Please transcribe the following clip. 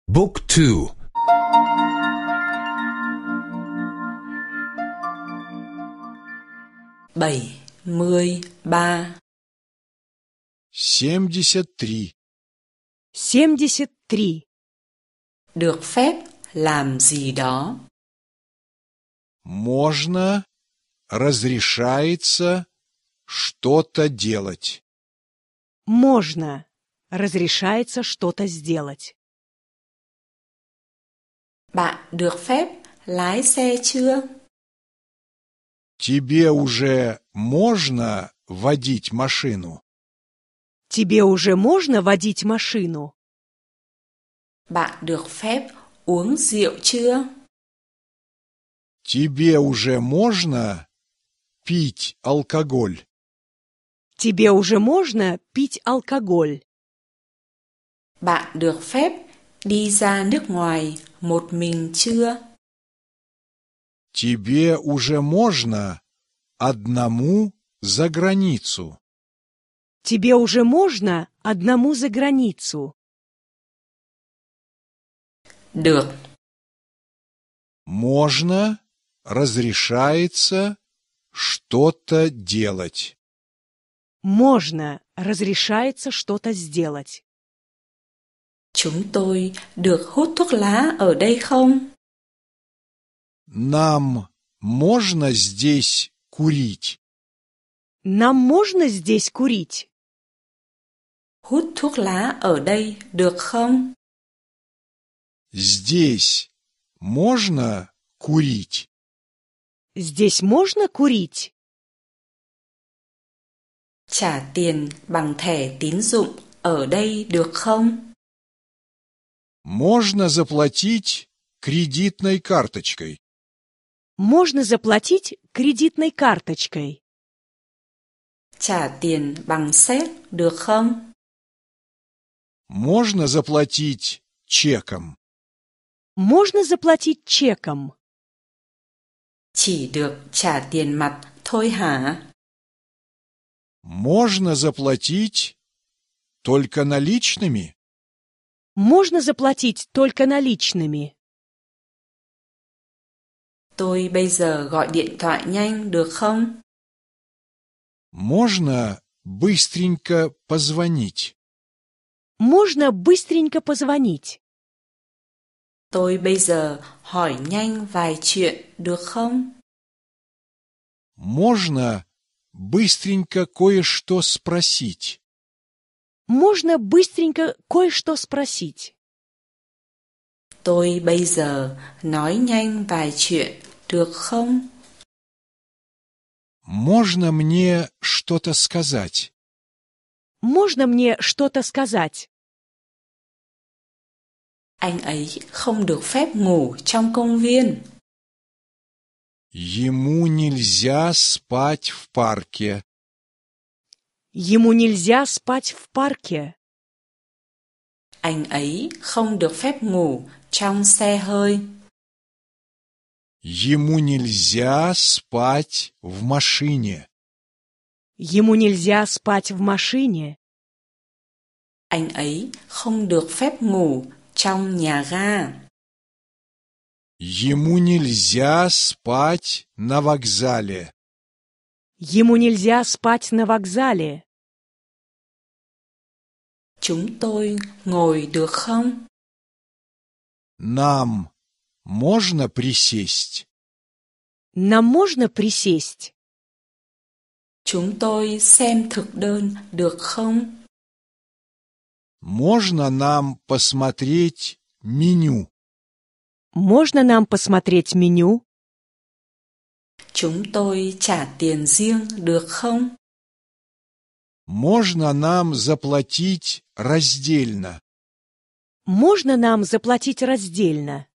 Book 2. 73. 73. 73. Được phép làm gì đó. Можно, разрешается что-то делать. Можно. Разрешается что-то сделать. Bạn được phép lái xe chưa? Тебе уже можно водить машину? Тебе уже можно водить машину? Bạn được phép uống rượu chưa? Тебе уже можно пить алкоголь? Тебе уже можно пить алкоголь? Bạn được phép đi ra nước ngoài một mình chưa? Тебе уже можно одному за границу? Тебе уже можно одному за границу? Được. Можно, разрешается что-то делать. Можно. Разрешается что-то сделать. Chúng tôi được hút thuốc lá ở đây không? Нам можно здесь курить? Нам можно здесь курить? Hút thuốc lá ở đây được không? Здесь можно курить? Здесь можно курить? Trả tiền bằng thẻ tín dụng ở đây được không? Можно заплатить кредитной карточкой? Можно заплатить кредитной карточкой. Trả tiền bằng séc được không? Можно заплатить чеком? Можно заплатить чеком. Chỉ được trả tiền mặt thôi hả? Можно заплатить только наличными? Можно заплатить только наличными. Tôi bây giờ gọi điện thoại nhanh được không? Можно быстренько позвонить? Можно быстренько позвонить. Tôi bây giờ hỏi nhanh vài chuyện được không? Можно быстренько кое-что спросить? Можно быстренько кое-что спросить. Tôi bây giờ nói nhanh vài chuyện được không? Можно мне что-то сказать? Можно мне что-то сказать? Anh ấy không được phép ngủ trong công viên. Ему нельзя спать в парке. Ему нельзя спать в парке. Anh ấy không được phép ngủ trong xe hơi. Ему нельзя спать в машине. Ему нельзя спать в машине. Anh ấy không được phép ngủ trong nhà ga. Ему нельзя спать на вокзале. Ему нельзя спать на вокзале. Chúng tôi ngồi được không? Нам можно присесть? Нам можно присесть? Chúng tôi xem thực đơn được không? Можно нам посмотреть меню? Можно нам посмотреть меню? Chúng tôi trả tiền riêng được không? Можно нам заплатить раздельно? Можно нам заплатить раздельно?